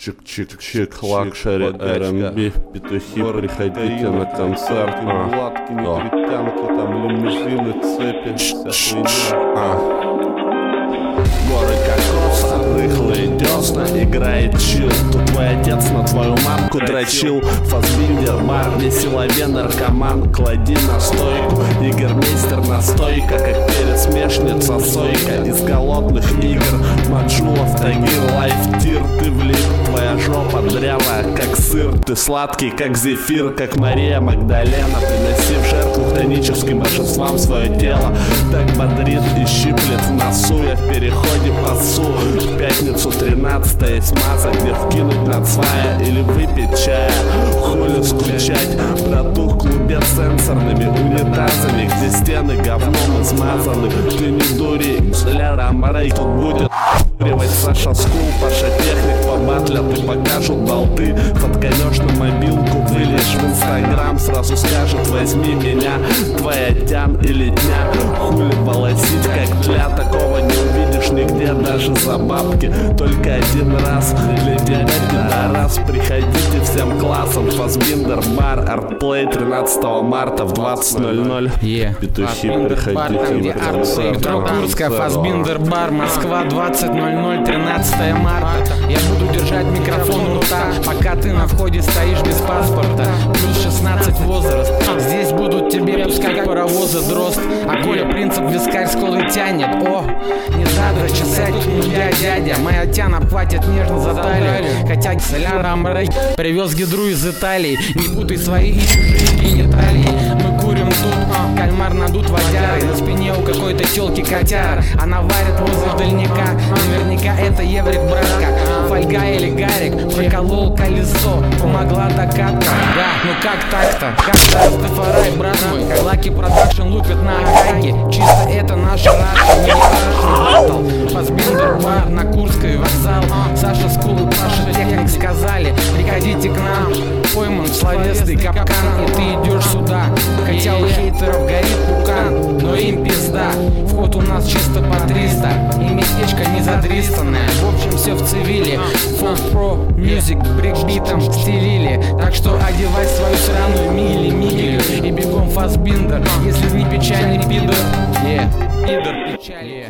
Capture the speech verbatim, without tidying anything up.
Чик-чик-чик, лакшери, эр эм би, петухи, приходите на концерт. Мулатки, негритянки, там лимузины, цепи, вся хуйня. А. Горы кокоса, рыхлые десна, играет чил. Тут твой отец на твою мамку дрочил. Фасбиндер, бар, веселове, наркоман. Клади на стойку, егермейстер настойка, как пересмешница сойка из голодных игр. Маджулов, Тагир, лайфтир, ты влип. Твоя жопа дрявая, как сыр. Ты сладкий, как зефир, как Мария Магдалена. Приноси в жертву хтоническим божествам свое тело. Так бодрит и щиплет в носу. Я в переходе пасу. В пятницу тринадцатое есть масса, где вкинуть на свая или выпить чая. Хули скучать, братух, клубец сенсорными унитазами, где стены говном измазаны. Ты не дури, Ляра Марей, тут будет куривать Саша Скул, Паша Техник побатлят и покажут болты. Подканешь на мобилку, выльешь в инстаграм, сразу скажет: возьми меня, твоя тян или дня. Хули волосить, как тля, такого не увидишь нигде, даже за бабки. Только один раз для тебя, пидорас. Приходите всем классом, Фасбиндер, бар, артплей тринадцатого марта в двадцать ноль ноль. Yeah. Петухи, приходите на концерт. Метро Курская, Фасбиндер, бар, Москва, двадцать ноль ноль, тринадцатое марта. Я буду держать микрофон у рта, пока ты на входе стоишь без паспорта. Плюс шестнадцать возраст. Здесь будут тебе пускать паровозы дрозд. А Коля Принцип вискарь с колы тянет. О, не надо чесать, ну я дядя. Моя тян обхватит нежно за талию. Хотя Ляра Марей привез гидру из Италии. Не путай свои и чужие гениталии. Мы курим тут, а, кальмар надут водярой. На спине у какой-то телки котяра. Она варит возле дальника. Наверняка это еврик братка. Фольга или гарик приколол колесо. Помогла докатка. Да, ну как так-то? Как Растафарай, брат мой. Лаки Продакшн лупит на Акаге. Чисто это наша раша. Не Russian Battle. Фасбиндер, бар на Курской вокзал. Саша Скул и Паша Техник сказали: приходите к нам. Пойман в словесный капкан, и ты идешь сюда. Хотя у хейтеров горит пукан, но им пизда. Вход у нас чисто по триста, и местечко не задристанное. В общем, все в цивиле. Folk Pro Music брикбитом стилили. Так что одевай свою сраную мили-мили и бегом Фасбиндер, если не печальный пидор. Yeah, пидор печали.